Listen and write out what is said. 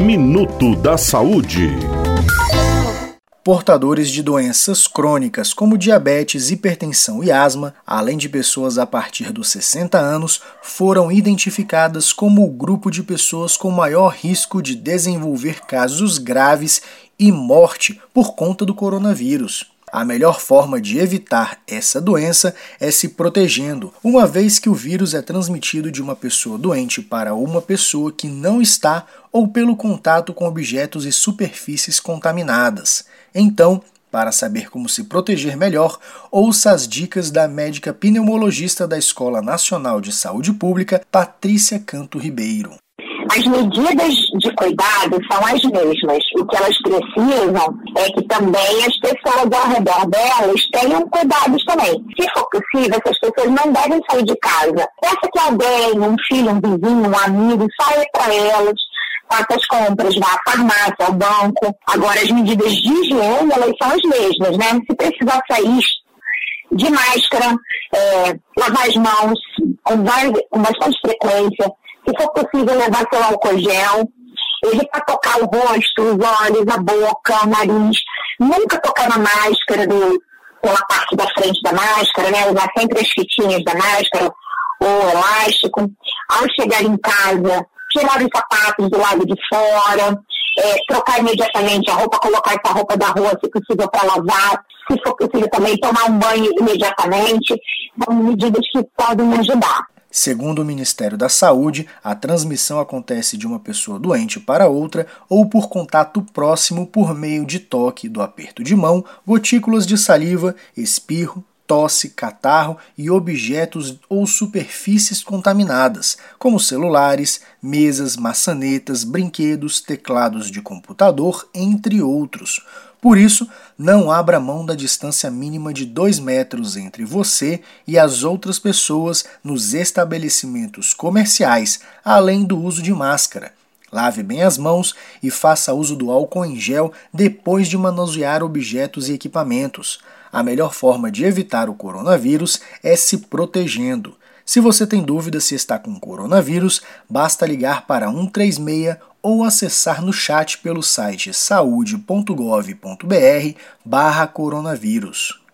Minuto da Saúde. Portadores de doenças crônicas como diabetes, hipertensão e asma, além de pessoas a partir dos 60 anos, foram identificadas como o grupo de pessoas com maior risco de desenvolver casos graves e morte por conta do coronavírus. A melhor forma de evitar essa doença é se protegendo, uma vez que o vírus é transmitido de uma pessoa doente para uma pessoa que não está ou pelo contato com objetos e superfícies contaminadas. Então, para saber como se proteger melhor, ouça as dicas da médica pneumologista da Escola Nacional de Saúde Pública, Patrícia Canto Ribeiro. As medidas de cuidado são as mesmas. O que elas precisam é que também as pessoas ao redor delas tenham cuidados também. Se for possível, essas pessoas não devem sair de casa. Peça que alguém, um filho, um vizinho, um amigo, saia para elas, faça as compras, vá à farmácia, ao banco. Agora, as medidas de higiene, elas são as mesmas, né? Se precisar sair de máscara, lavar as mãos com bastante frequência. Se for possível, levar seu álcool gel, evitar tocar o rosto, os olhos, a boca, o nariz, nunca tocar na máscara pela parte da frente da máscara, né? Usar sempre as fitinhas da máscara ou elástico. Ao chegar em casa, tirar os sapatos do lado de fora, trocar imediatamente a roupa, colocar essa roupa da rua, se possível, para lavar. Se for possível também, tomar um banho imediatamente. São medidas que podem ajudar. Segundo o Ministério da Saúde, a transmissão acontece de uma pessoa doente para outra ou por contato próximo por meio de toque, do aperto de mão, gotículas de saliva, espirro, tosse, catarro e objetos ou superfícies contaminadas, como celulares, mesas, maçanetas, brinquedos, teclados de computador, entre outros. Por isso, não abra mão da distância mínima de 2 metros entre você e as outras pessoas nos estabelecimentos comerciais, além do uso de máscara. Lave bem as mãos e faça uso do álcool em gel depois de manusear objetos e equipamentos. A melhor forma de evitar o coronavírus é se protegendo. Se você tem dúvida se está com coronavírus, basta ligar para 136 ou acessar no chat pelo site saude.gov.br/coronavírus.